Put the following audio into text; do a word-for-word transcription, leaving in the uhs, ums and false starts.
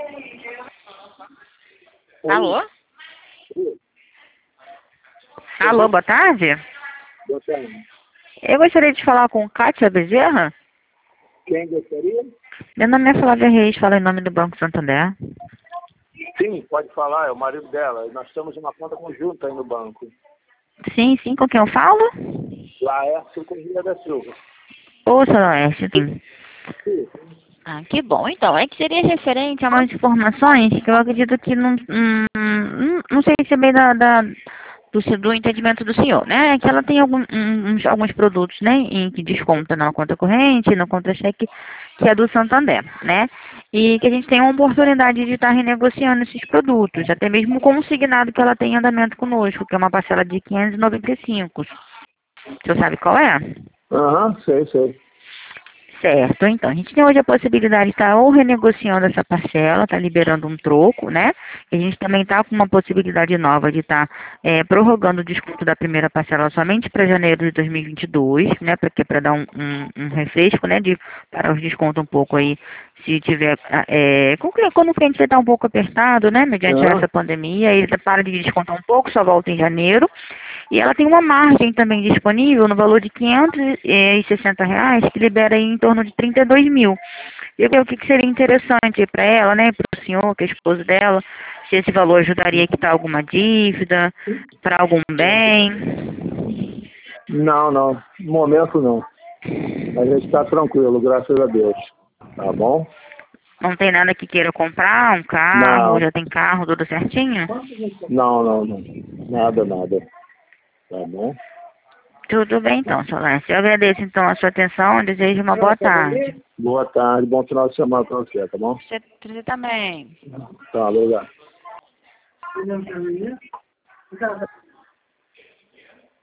Alô? Alô, boa tarde. Boa tarde. Eu gostaria de falar com Kátia Bezerra. Quem gostaria? Meu nome é Flávia Reis, falo em nome do Banco Santander. Sim, pode falar, é o marido dela. Nós estamos em uma conta conjunta aí no banco. Sim, sim, com quem eu falo? Laércio Corrêa da Silva. Ô, seu Laércio, sim. Sim. Ah, que bom. Então, é que seria referente a umas informações que eu acredito que não, hum, não, não sei se é bem da, da, do, se- do entendimento do senhor, né? É que ela tem algum, um- uns, alguns produtos, né, em que desconta na conta corrente, na conta cheque, que é do Santander, né? E que a gente tem uma oportunidade de estar renegociando esses produtos, até mesmo com o consignado que ela tem em andamento conosco, que é uma parcela de quinhentos e noventa e cinco. O senhor sabe qual é? Aham, sei, sei. Certo, então a gente tem hoje a possibilidade de estar ou renegociando essa parcela, tá liberando um troco, né? E a gente também está com uma possibilidade nova de estar eh, prorrogando o desconto da primeira parcela somente para janeiro de dois mil e vinte e dois, né? Porque para dar um, um, um refresco, né? De para os descontos um pouco aí, se tiver é, quando o cliente está um pouco apertado, né? Mediante Aham. essa pandemia, ele para de descontar um pouco, só volta em janeiro. E ela tem uma margem também disponível no valor de quinhentos e sessenta reais, que libera aí em torno de trinta e dois mil. Eu vejo o que que seria interessante para ela, né, para o senhor, que é esposo dela, se esse valor ajudaria a quitar alguma dívida, para algum bem. Não, não. No momento não. A gente está tranquilo, graças a Deus. Tá bom? Não tem nada que queira comprar, um carro, Não. já tem carro, tudo certinho? Não, não, não. Nada, nada. Tá bom? Tudo bem então, Solange. Eu agradeço então a sua atenção e desejo uma boa tarde. Boa tarde, bom final de semana pra você, tá bom? Você, você também. Tá, legal.